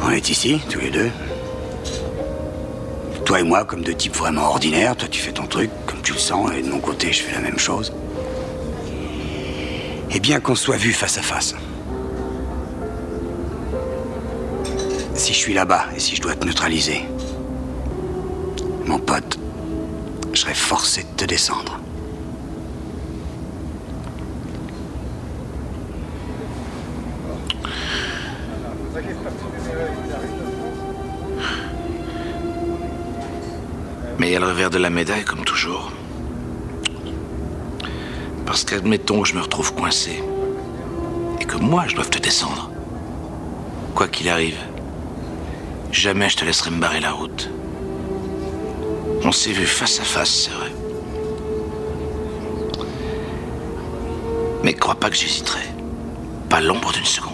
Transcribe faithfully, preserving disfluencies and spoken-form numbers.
On est ici, tous les deux. Toi et moi, comme deux types vraiment ordinaires. Toi, tu fais ton truc, comme tu le sens, et de mon côté, je fais la même chose. Et bien qu'on soit vus face à face. Si je suis là-bas, et si je dois te neutraliser, mon pote, je serais forcé de te descendre. Mais il y a le revers de la médaille, comme toujours. Parce qu'admettons que je me retrouve coincé et que moi, je doive te descendre. Quoi qu'il arrive, jamais je te laisserai me barrer la route. On s'est vu face à face, c'est vrai. Mais crois pas que j'hésiterai. Pas l'ombre d'une seconde.